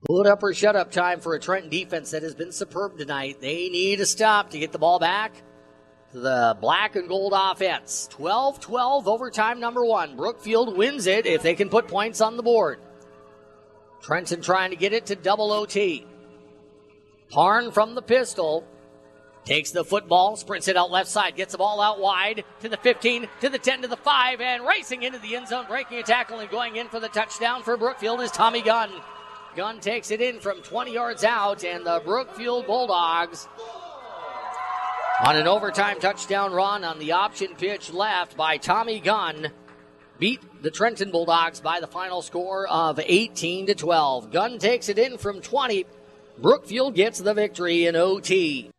Put up or shut up time for a Trenton defense that has been superb tonight. They need a stop to get the ball back to the black and gold offense. 12-12 overtime number 1. Brookfield wins it if they can put points on the board. Trenton trying to get it to double OT. Parn from the pistol. Takes the football, sprints it out left side, gets the ball out wide to the 15, to the 10, to the 5, and racing into the end zone, breaking a tackle and going in for the touchdown for Brookfield is Tommy Gunn. Gunn takes it in from 20 yards out, and the Brookfield Bulldogs on an overtime touchdown run on the option pitch left by Tommy Gunn beat the Trenton Bulldogs by the final score of 18-12. Gunn takes it in from 20. Brookfield gets the victory in OT.